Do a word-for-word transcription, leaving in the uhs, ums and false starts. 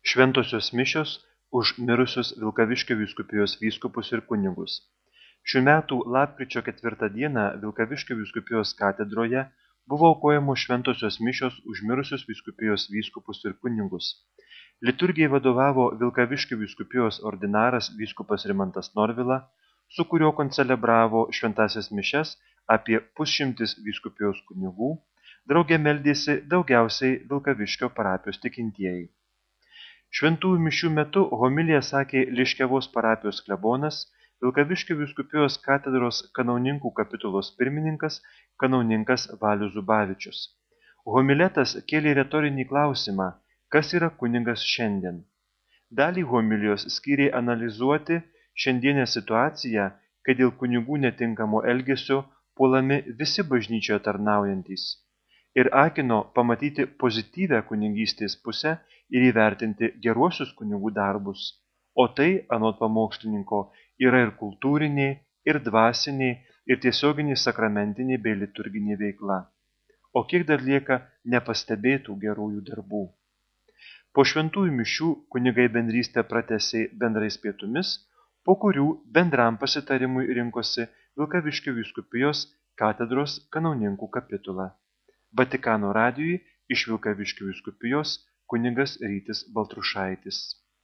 Šventosios mišios už mirusius Vilkaviškio vyskupijos vyskupus ir kunigus. Šių metų lapkričio ketvirtą dieną Vilkaviškio vyskupijos katedroje buvo aukojamos šventosios mišios už mirusius vyskupijos vyskupus ir kunigus. Liturgijai vadovavo Vilkaviškio vyskupijos ordinaras vyskupas Rimantas Norvila, su kuriuo koncelebravo šventąsias mišias apie pusšimtis vyskupijos kunigų, drauge meldėsi daugiausiai Vilkaviškio parapijos tikintieji. Šventųjų mišių metu homiliją sakė Liškiavos parapijos klebonas, Vilkaviškio vyskupijos katedros kanauninkų kapitulos pirmininkas kanauninkas Valius Zubavičius. Homiletas kėlė retorinį klausimą, kas yra kunigas šiandien. Dalį homilijos skyrė analizuoti šiandienę situaciją, kai dėl kunigų netinkamo elgesio puolami visi bažnyčioje tarnaujantys, ir akino pamatyti pozityvią kunigystės pusę ir įvertinti geruosius kunigų darbus. O tai, anot pamokslininko, yra ir kultūrinė, ir dvasinė, ir tiesioginė sakramentinė bei liturginė veikla. O kiek dar lieka nepastebėtų gerųjų darbų. Po šventųjų mišių kunigai bendrystę pratęsė bendrais pietumis, po kurių bendram pasitarimui rinkosi Vilkaviškio vyskupijos katedros kanauninkų kapitula. Vatikano radijui iš Vilkaviškio vyskupijos kunigas Rytis Baltrušaitis.